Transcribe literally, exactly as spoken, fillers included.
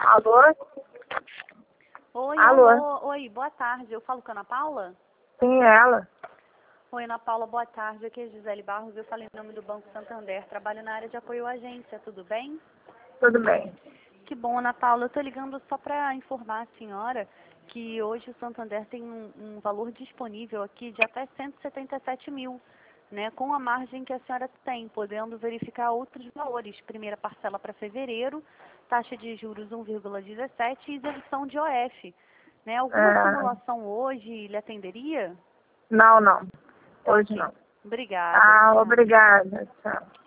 Alô? Oi, Alô? alô, oi, boa tarde. Eu falo com a Ana Paula? Sim, é ela. Oi, Ana Paula, boa tarde. Aqui é Gisele Barros, eu falei em nome do Banco Santander. Trabalho na área de apoio à agência, tudo bem? Tudo bem. Que bom, Ana Paula. Eu estou ligando só para informar a senhora que hoje o Santander tem um, um valor disponível aqui de até cento e setenta e sete mil, né, com a margem que a senhora tem, podendo verificar outros valores. Primeira parcela para fevereiro, taxa de juros um vírgula dezessete e isenção de O F. Né? Alguma É, simulação hoje lhe atenderia? não, não. Tá Hoje ok. não. Obrigada. Ah, Tchau. obrigada. Tchau.